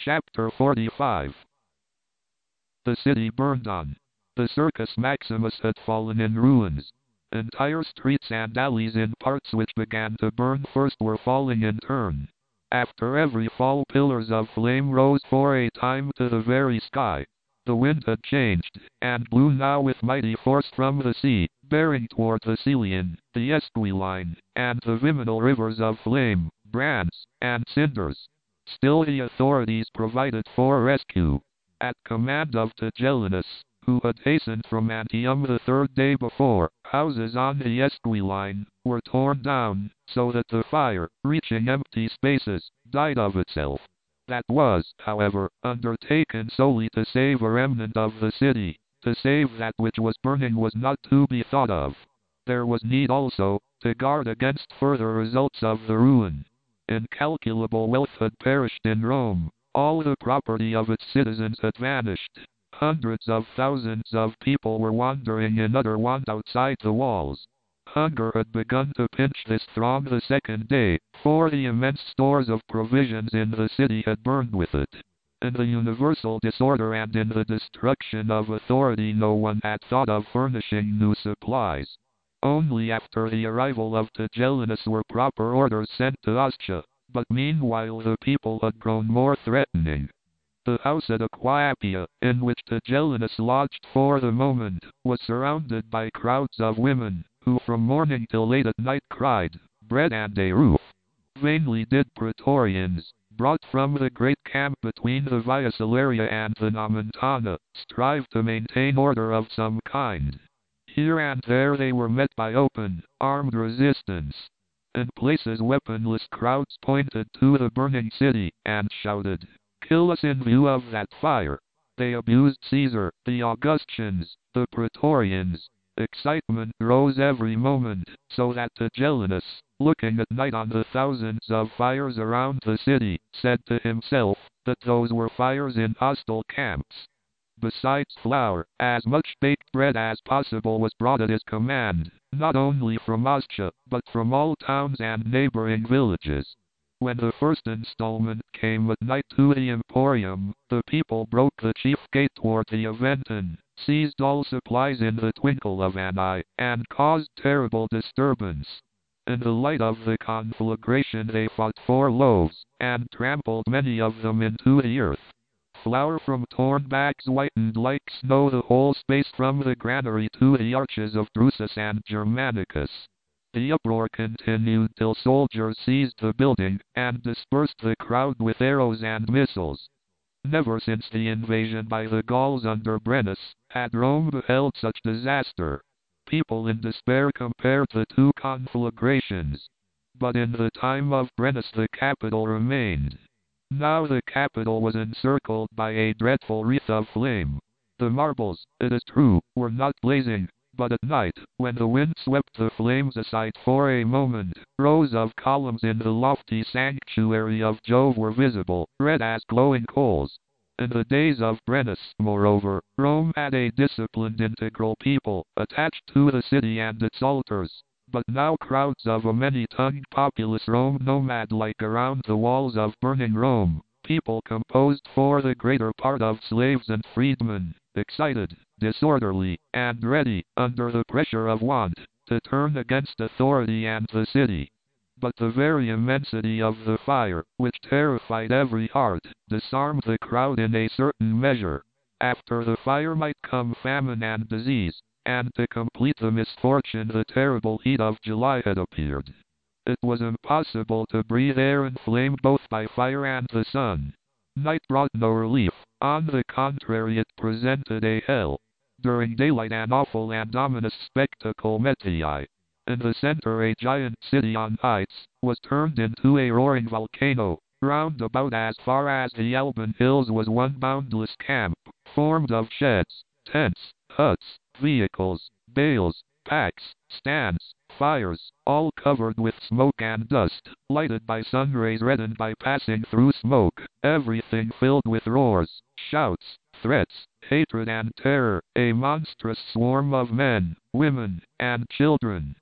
Chapter 45. The city burned on. The Circus Maximus had fallen in ruins. Entire streets and alleys in parts which began to burn first were falling in turn. After every fall, pillars of flame rose for a time to the very sky. The wind had changed, and blew now with mighty force from the sea, bearing toward the Celian, the Esquiline, and the Viminal rivers of flame, brands, and cinders. Still the authorities provided for rescue. At command of Tigellinus, who had hastened from Antium the third day before, houses on the Esquiline were torn down, so that the fire, reaching empty spaces, died of itself. That was, however, undertaken solely to save a remnant of the city. To save that which was burning was not to be thought of. There was need also to guard against further results of the ruin. Incalculable wealth had perished in Rome. All the property of its citizens had vanished. Hundreds of thousands of people were wandering in utter want outside the walls. Hunger had begun to pinch this throng the second day, for the immense stores of provisions in the city had burned with it. In the universal disorder and in the destruction of authority, no one had thought of furnishing new supplies. Only after the arrival of Tigellinus were proper orders sent to Ostia, but meanwhile the people had grown more threatening. The house at Aquae Appia, in which Tigellinus lodged for the moment, was surrounded by crowds of women, who from morning till late at night cried, "Bread and a roof." Vainly did praetorians, brought from the great camp between the Via Salaria and the Nomentana, strive to maintain order of some kind. Here and there they were met by open, armed resistance. In places weaponless crowds pointed to the burning city, and shouted, "Kill us in view of that fire." They abused Caesar, the Augustans, the praetorians. Excitement rose every moment, so that Tigellinus, looking at night on the thousands of fires around the city, said to himself that those were fires in hostile camps. Besides flour, as much baked bread as possible was brought at his command, not only from Ostia, but from all towns and neighboring villages. When the first installment came at night to the Emporium, the people broke the chief gate toward the Aventin, seized all supplies in the twinkle of an eye, and caused terrible disturbance. In the light of the conflagration they fought for loaves, and trampled many of them into the earth. Flour from torn bags whitened like snow the whole space from the granary to the arches of Drusus and Germanicus. The uproar continued till soldiers seized the building, and dispersed the crowd with arrows and missiles. Never since the invasion by the Gauls under Brennus, had Rome beheld such disaster. People in despair compared the two conflagrations. But in the time of Brennus the capital remained. Now the capital was encircled by a dreadful wreath of flame. The marbles, it is true, were not blazing, but at night, when the wind swept the flames aside for a moment, rows of columns in the lofty sanctuary of Jove were visible, red as glowing coals. In the days of Brennus, moreover, Rome had a disciplined integral people, attached to the city and its altars. But now crowds of a many-tongued populace roamed nomad-like around the walls of burning Rome, people composed for the greater part of slaves and freedmen, excited, disorderly, and ready, under the pressure of want, to turn against authority and the city. But the very immensity of the fire, which terrified every heart, disarmed the crowd in a certain measure. After the fire might come famine and disease, and to complete the misfortune the terrible heat of July had appeared. It was impossible to breathe air inflamed both by fire and the sun. Night brought no relief, on the contrary it presented a hell. During daylight an awful and ominous spectacle met the eye. In the center a giant city on heights was turned into a roaring volcano. Round about as far as the Alban hills was one boundless camp, formed of sheds, tents, huts, vehicles, bales, packs, stands, fires, all covered with smoke and dust, lighted by sun rays reddened by passing through smoke, everything filled with roars, shouts, threats, hatred and terror, a monstrous swarm of men, women, and children.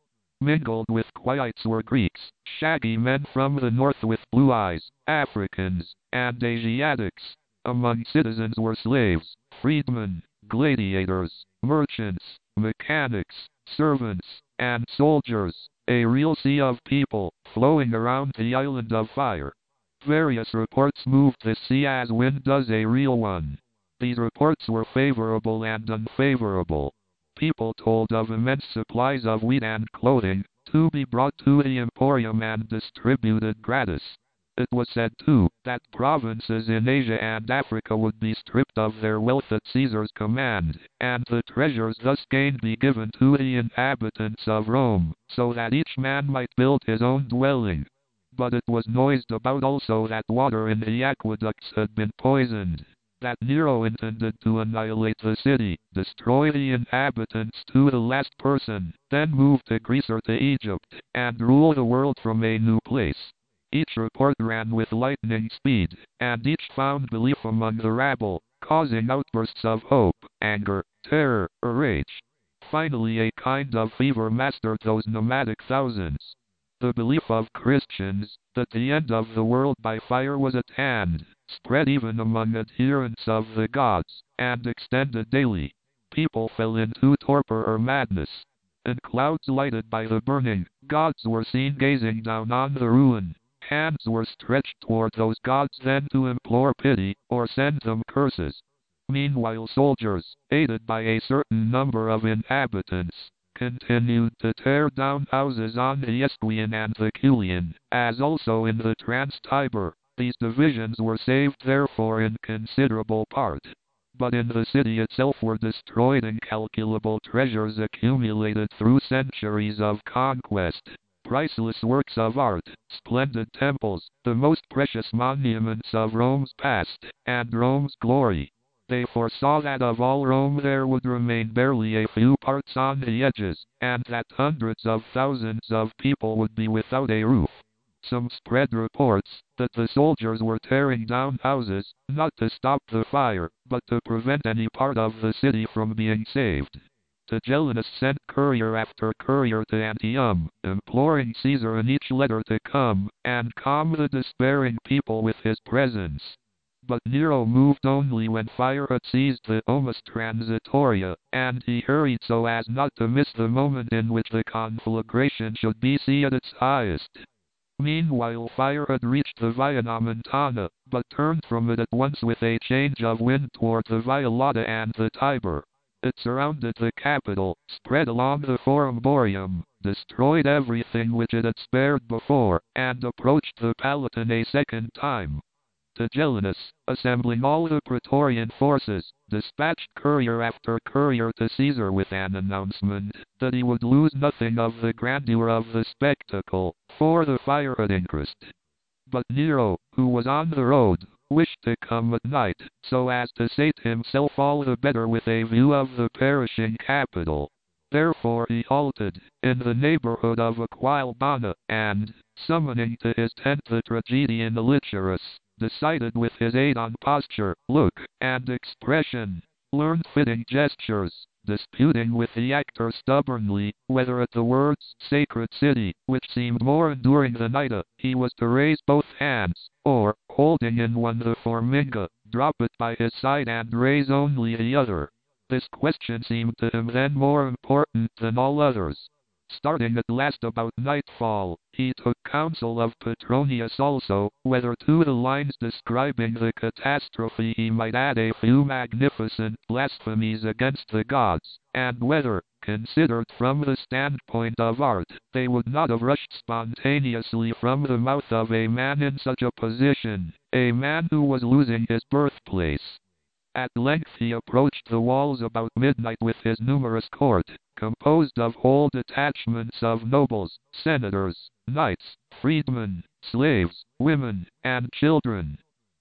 Mingled with Quites were Greeks, shaggy men from the north with blue eyes, Africans, and Asiatics. Among citizens were slaves, freedmen, gladiators, merchants, mechanics, servants, and soldiers, a real sea of people, flowing around the island of fire. Various reports moved the sea as wind does a real one. These reports were favorable and unfavorable. People told of immense supplies of wheat and clothing, to be brought to the emporium and distributed gratis. It was said, too, that provinces in Asia and Africa would be stripped of their wealth at Caesar's command, and the treasures thus gained be given to the inhabitants of Rome, so that each man might build his own dwelling. But it was noised about also that water in the aqueducts had been poisoned, that Nero intended to annihilate the city, destroy the inhabitants to the last person, then move to Greece or to Egypt, and rule the world from a new place. Each report ran with lightning speed, and each found belief among the rabble, causing outbursts of hope, anger, terror, or rage. Finally a kind of fever mastered those nomadic thousands. The belief of Christians, that the end of the world by fire was at hand, spread even among adherents of the gods, and extended daily. People fell into torpor or madness. In clouds lighted by the burning, gods were seen gazing down on the ruin. Hands were stretched toward those gods then to implore pity, or send them curses. Meanwhile soldiers, aided by a certain number of inhabitants, continued to tear down houses on the Esquian and the Culian, as also in the Trans-Tiber. These divisions were saved therefore in considerable part. But in the city itself were destroyed incalculable treasures accumulated through centuries of conquest. Priceless works of art, splendid temples, the most precious monuments of Rome's past, and Rome's glory. They foresaw that of all Rome there would remain barely a few parts on the edges, and that hundreds of thousands of people would be without a roof. Some spread reports that the soldiers were tearing down houses, not to stop the fire, but to prevent any part of the city from being saved. Tigellinus sent courier after courier to Antium, imploring Caesar in each letter to come and calm the despairing people with his presence. But Nero moved only when fire had seized the Omus Transitoria, and he hurried so as not to miss the moment in which the conflagration should be at its highest. Meanwhile fire had reached the Via Nomentana, but turned from it at once with a change of wind toward the Via Lauda and the Tiber. It surrounded the capital, spread along the Forum Boarium, destroyed everything which it had spared before, and approached the Palatine a second time. Tigellinus, assembling all the Praetorian forces, dispatched courier after courier to Caesar with an announcement that he would lose nothing of the grandeur of the spectacle, for the fire had increased. But Nero, who was on the road, wished to come at night, so as to sate himself all the better with a view of the perishing capital. Therefore he halted in the neighborhood of Aquilbana, and, summoning to his tent the tragedian Liturus, decided with his aid on posture, look, and expression, learned fitting gestures, disputing with the actor stubbornly, whether at the words sacred city, which seemed more enduring than Ida, he was to raise both hands, or, holding in one the forminga, drop it by his side and raise only the other. This question seemed to him then more important than all others. Starting at last about nightfall, he took counsel of Petronius also, whether to the lines describing the catastrophe he might add a few magnificent blasphemies against the gods, and whether, considered from the standpoint of art, they would not have rushed spontaneously from the mouth of a man in such a position, a man who was losing his birthplace. At length he approached the walls about midnight with his numerous court, composed of whole detachments of nobles, senators, knights, freedmen, slaves, women, and children.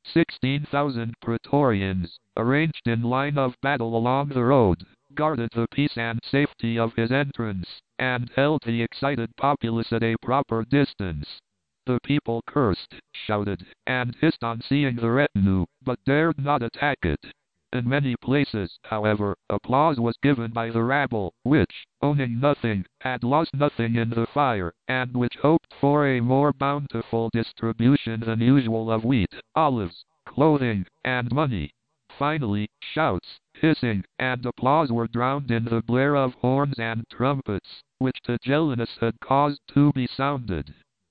16,000 Praetorians, arranged in line of battle along the road, guarded the peace and safety of his entrance, and held the excited populace at a proper distance. The people cursed, shouted, and hissed on seeing the retinue, but dared not attack it. In many places, however, applause was given by the rabble, which, owning nothing, had lost nothing in the fire, and which hoped for a more bountiful distribution than usual of wheat, olives, clothing, and money. Finally, shouts, hissing, and applause were drowned in the blare of horns and trumpets, which Tigellinus had caused to be sounded.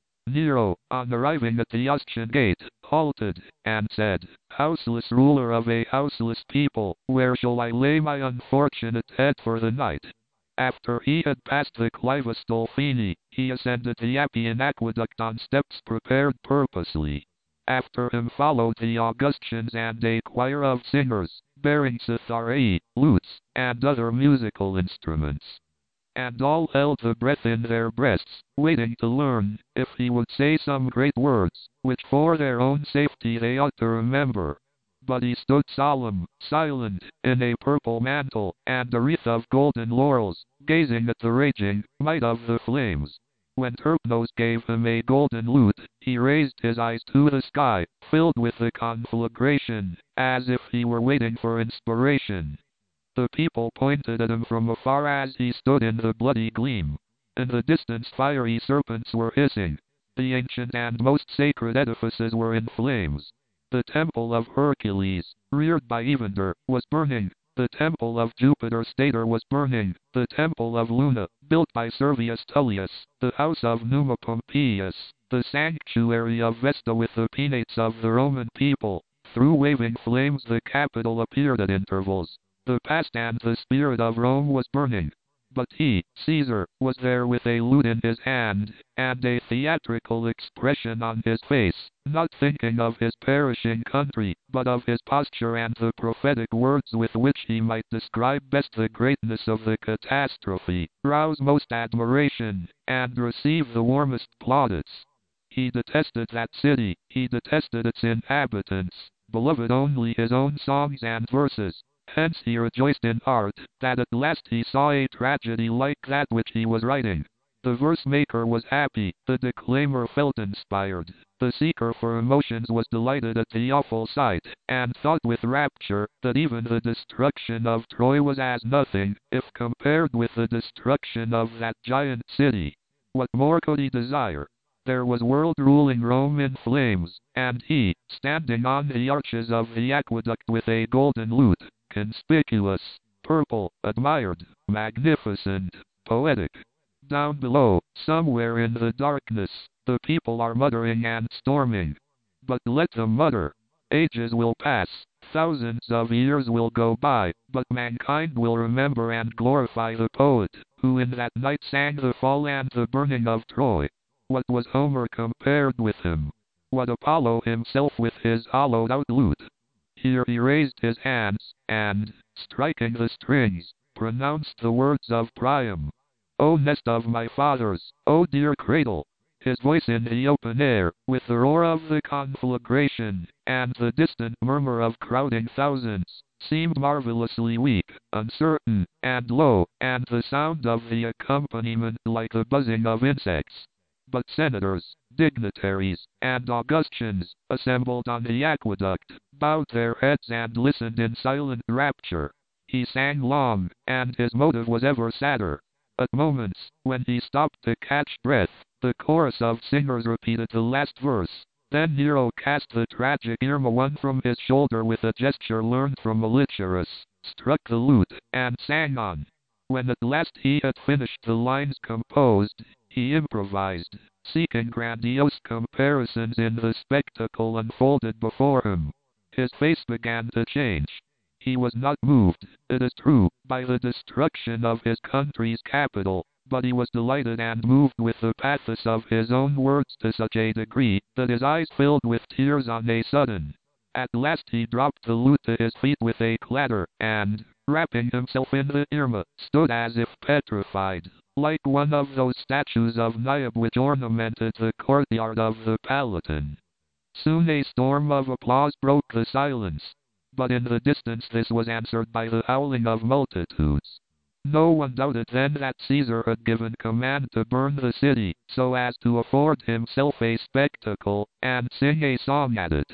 Nero, on arriving at the Ostian gate, halted, and said, "Houseless ruler of a houseless people, where shall I lay my unfortunate head for the night?" After he had passed the Clivus Dolfini, he ascended the Appian Aqueduct on steps prepared purposely. After him followed the Augustans and a choir of singers, bearing citharae, lutes, and other musical instruments. And all held the breath in their breasts, waiting to learn if he would say some great words, which for their own safety they ought to remember. But he stood solemn, silent, in a purple mantle, and a wreath of golden laurels, gazing at the raging might of the flames. When Terpnos gave him a golden lute, he raised his eyes to the sky, filled with the conflagration, as if he were waiting for inspiration. The people pointed at him from afar as he stood in the bloody gleam. In the distance fiery serpents were hissing. The ancient and most sacred edifices were in flames. The temple of Hercules, reared by Evander, was burning. The temple of Jupiter Stator was burning. The temple of Luna, built by Servius Tullius, the house of Numa Pompeius, the sanctuary of Vesta with the penates of the Roman people. Through waving flames the Capitol appeared at intervals. The past and the spirit of Rome was burning. But he, Caesar, was there with a lute in his hand, and a theatrical expression on his face, not thinking of his perishing country, but of his posture and the prophetic words with which he might describe best the greatness of the catastrophe, rouse most admiration, and receive the warmest plaudits. He detested that city, he detested its inhabitants, beloved only his own songs and verses. Hence he rejoiced in art, that at last he saw a tragedy like that which he was writing. The verse-maker was happy, the declaimer felt inspired, the seeker for emotions was delighted at the awful sight, and thought with rapture, that even the destruction of Troy was as nothing, if compared with the destruction of that giant city. What more could he desire? There was world-ruling Rome in flames, and he, standing on the arches of the aqueduct with a golden lute, conspicuous, purple, admired, magnificent, poetic. Down below, somewhere in the darkness, the people are muttering and storming. But let them mutter. Ages will pass, thousands of years will go by, but mankind will remember and glorify the poet, who in that night sang the fall and the burning of Troy. What was Homer compared with him? What Apollo himself with his hollowed-out lute? Here he raised his hands, and, striking the strings, pronounced the words of Priam. O nest of my fathers, O dear cradle! His voice in the open air, with the roar of the conflagration, and the distant murmur of crowding thousands, seemed marvelously weak, uncertain, and low, and the sound of the accompaniment like the buzzing of insects. But senators, dignitaries, and Augustans, assembled on the aqueduct, bowed their heads and listened in silent rapture. He sang long, and his motive was ever sadder. At moments, when he stopped to catch breath, the chorus of singers repeated the last verse. Then Nero cast the tragic Irma one from his shoulder with a gesture learned from Malicherus, struck the lute, and sang on. When at last he had finished the lines composed, he improvised, seeking grandiose comparisons in the spectacle unfolded before him. His face began to change. He was not moved, it is true, by the destruction of his country's capital, but he was delighted and moved with the pathos of his own words to such a degree, that his eyes filled with tears on a sudden. At last he dropped the lute to his feet with a clatter, and, wrapping himself in the Irma, stood as if petrified, like one of those statues of Niobe which ornamented the courtyard of the Palatine. Soon a storm of applause broke the silence, but in the distance this was answered by the howling of multitudes. No one doubted then that Caesar had given command to burn the city, so as to afford himself a spectacle, and sing a song at it.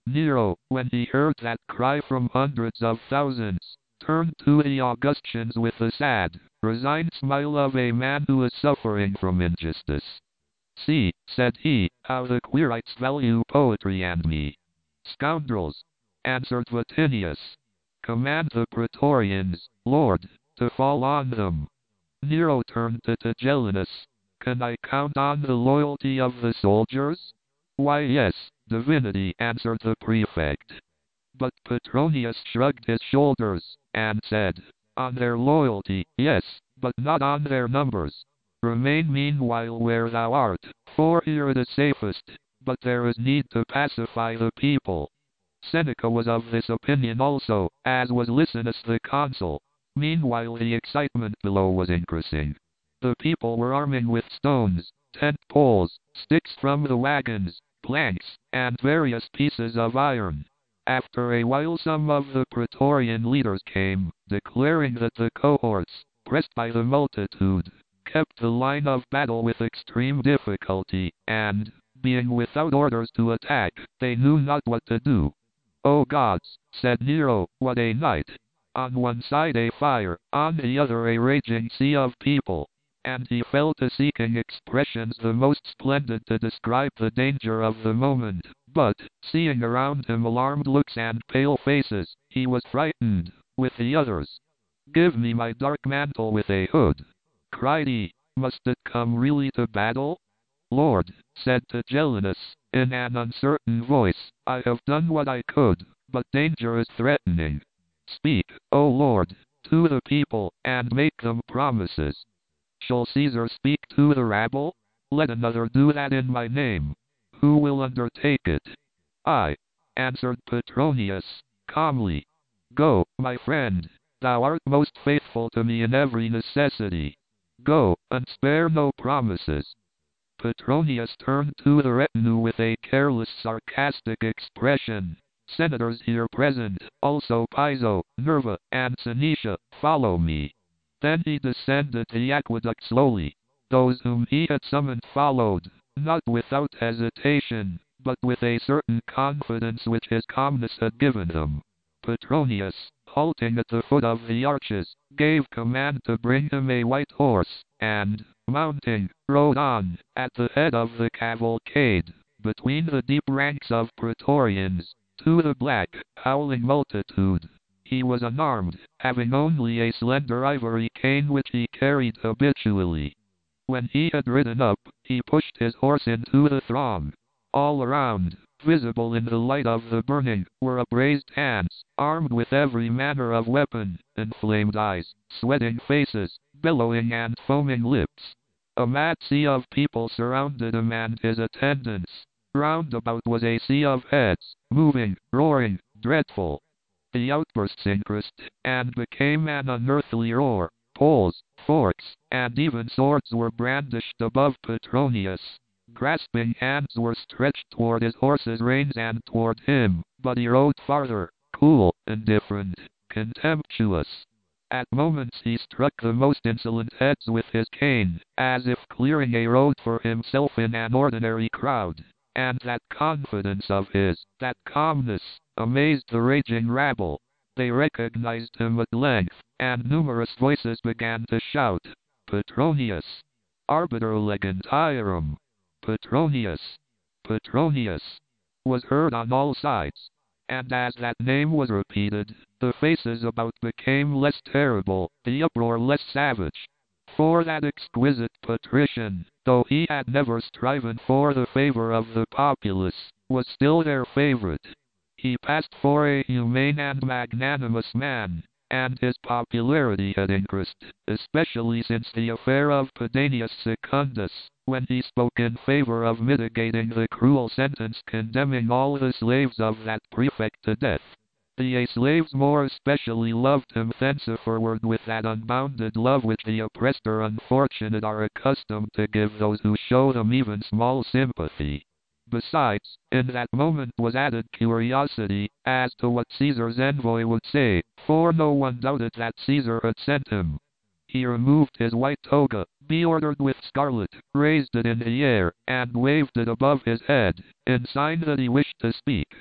Nero, when he heard that cry from hundreds of thousands, turned to the Augustans with the sad, resigned smile of a man who is suffering from injustice. "See," said he, "how the Quirites value poetry and me." "Scoundrels," answered Vatinius, "command the Praetorians, Lord, to fall on them." Nero turned to Tigellinus. "Can I count on the loyalty of the soldiers?" "Why, yes, divinity," answered the prefect. But Petronius shrugged his shoulders, and said, "On their loyalty, yes, but not on their numbers. Remain meanwhile where thou art, for here it is safest, but there is need to pacify the people." Seneca was of this opinion also, as was Licinus the consul. Meanwhile the excitement below was increasing. The people were arming with stones, tent poles, sticks from the wagons, planks, and various pieces of iron. After a while some of the Praetorian leaders came, declaring that the cohorts, pressed by the multitude, kept the line of battle with extreme difficulty, and, being without orders to attack, they knew not what to do. "O gods," said Nero, "what a night! On one side a fire, on the other a raging sea of people." And he fell to seeking expressions the most splendid to describe the danger of the moment, but, seeing around him alarmed looks and pale faces, he was frightened, with the others. "Give me my dark mantle with a hood," cried he. "Must it come really to battle?" "Lord," said Tigellinus, in an uncertain voice, "I have done what I could, but danger is threatening. Speak, O Lord, to the people, and make them promises. Shall Caesar speak to the rabble? Let another do that in my name. Who will undertake it?" "I," answered Petronius, calmly. "Go, my friend. Thou art most faithful to me in every necessity. Go, and spare no promises." Petronius turned to the retinue with a careless sarcastic expression. "Senators here present, also Piso, Nerva, and Senecia, follow me." Then he descended the aqueduct slowly. Those whom he had summoned followed, not without hesitation, but with a certain confidence which his calmness had given him. Petronius, halting at the foot of the arches, gave command to bring him a white horse, and, mounting, rode on, at the head of the cavalcade, between the deep ranks of Praetorians, to the black, howling multitude. He was unarmed, having only a slender ivory cane which he carried habitually. When he had ridden up, he pushed his horse into the throng. All around, visible in the light of the burning, were upraised hands, armed with every manner of weapon, inflamed eyes, sweating faces, bellowing and foaming lips. A mad sea of people surrounded him and his attendants. Round about was a sea of heads, moving, roaring, dreadful. The outbursts increased, and became an unearthly roar. Poles, forks, and even swords were brandished above Petronius. Grasping hands were stretched toward his horse's reins and toward him, but he rode farther, cool, indifferent, contemptuous. At moments he struck the most insolent heads with his cane, as if clearing a road for himself in an ordinary crowd. And that confidence of his, that calmness, amazed the raging rabble. They recognized him at length, and numerous voices began to shout, "Petronius! Arbiter Legentiarum! Petronius! Petronius!" was heard on all sides. And as that name was repeated, the faces about became less terrible, the uproar less savage. For that exquisite patrician, though he had never striven for the favor of the populace, was still their favorite. He passed for a humane and magnanimous man, and his popularity had increased, especially since the affair of Pedanius Secundus, when he spoke in favor of mitigating the cruel sentence condemning all the slaves of that prefect to death. The slaves more especially loved him thenceforward with that unbounded love which the oppressed or unfortunate are accustomed to give those who show them even small sympathy. Besides, in that moment was added curiosity as to what Caesar's envoy would say, for no one doubted that Caesar had sent him. He removed his white toga, beordered with scarlet, raised it in the air, and waved it above his head, in sign that he wished to speak.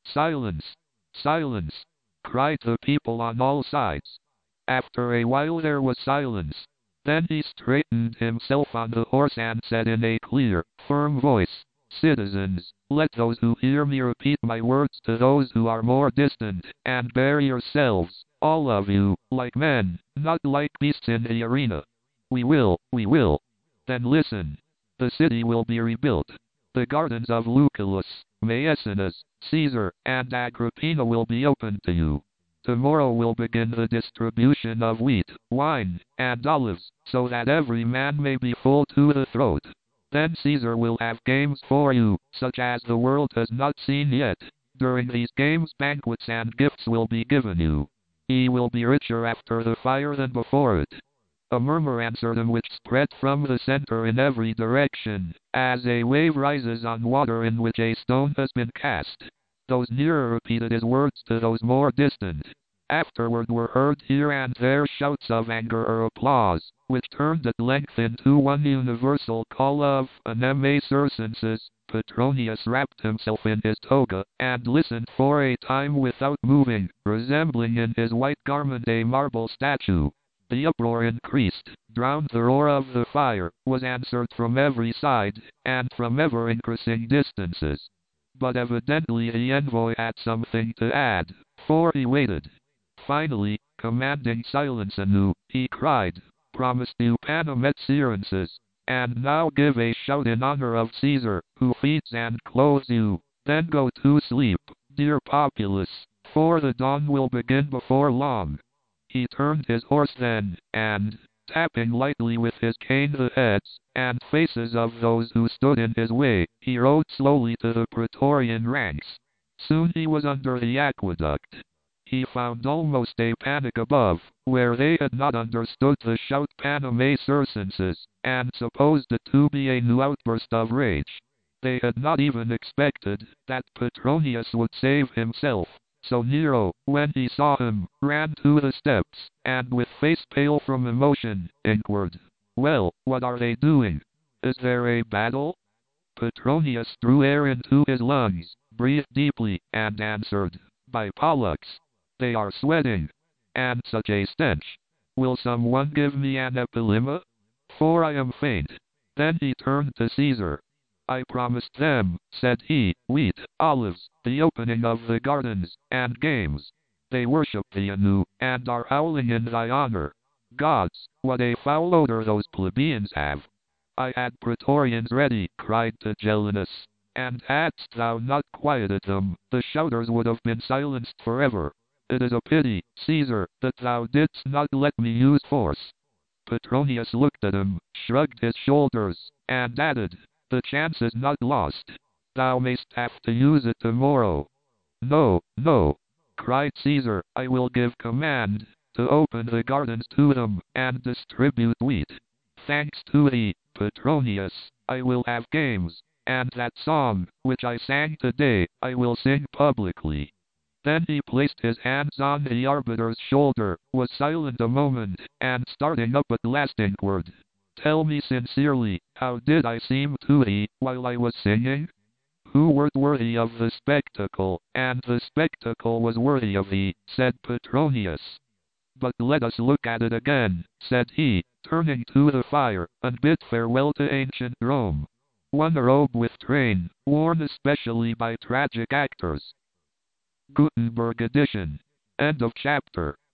Silence! Silence! Cried the people on all sides. After a while there was silence. Then he straightened himself on the horse and said in a clear, firm voice, "Citizens, let those who hear me repeat my words to those who are more distant, and bear yourselves, all of you, like men, not like beasts in the arena. We will. Then listen. The city will be rebuilt. The gardens of Lucullus, Maecenas, Caesar, and Agrippina will be opened to you. Tomorrow will begin the distribution of wheat, wine, and olives, so that every man may be full to the throat. Then Caesar will have games for you, such as the world has not seen yet. During these games banquets and gifts will be given you. He will be richer after the fire than before it." A murmur answered him which spread from the center in every direction, as a wave rises on water in which a stone has been cast. Those nearer repeated his words to those more distant. Afterward were heard here and there shouts of anger or applause, which turned at length into one universal call of "Aneme circenses." Petronius wrapped himself in his toga, and listened for a time without moving, resembling in his white garment a marble statue. The uproar increased, drowned the roar of the fire, was answered from every side, and from ever-increasing distances. But evidently the envoy had something to add, for he waited. Finally, commanding silence anew, he cried, "Promised you panem et circenses, and now give a shout in honor of Caesar, who feeds and clothes you. Then go to sleep, dear populace, for the dawn will begin before long." He turned his horse then, and, tapping lightly with his cane the heads and faces of those who stood in his way, he rode slowly to the Praetorian ranks. Soon he was under the aqueduct. He found almost a panic above, where they had not understood the shout "Panem circenses," and supposed it to be a new outburst of rage. They had not even expected that Petronius would save himself. So Nero, when he saw him, ran to the steps, and with face pale from emotion, inquired, "Well, what are they doing? Is there a battle?" Petronius drew air into his lungs, breathed deeply, and answered, "By Pollux! They are sweating. And such a stench! Will someone give me an epilyma? For I am faint." Then he turned to Caesar. "I promised them," said he, "wheat, olives, the opening of the gardens, and games. They worship thee anew, and are howling in thy honor. Gods, what a foul odor those plebeians have!" "I had Praetorians ready," cried Tigellinus, "and hadst thou not quieted them, the shouters would have been silenced forever. It is a pity, Caesar, that thou didst not let me use force." Petronius looked at him, shrugged his shoulders, and added, "The chance is not lost. Thou mayst have to use it tomorrow." "No, no," cried Caesar, "I will give command to open the gardens to them, and distribute wheat. Thanks to thee, Petronius, I will have games, and that song, which I sang today, I will sing publicly." Then he placed his hands on the arbiter's shoulder, was silent a moment, and starting up at last inquired, "Tell me sincerely, how did I seem to thee, while I was singing? Who wert worthy of the spectacle, and the spectacle was worthy of thee," said Petronius. "But let us look at it again," said he, turning to the fire, "and bid farewell to ancient Rome. One robe with train, worn especially by tragic actors." Gutenberg edition. End of chapter.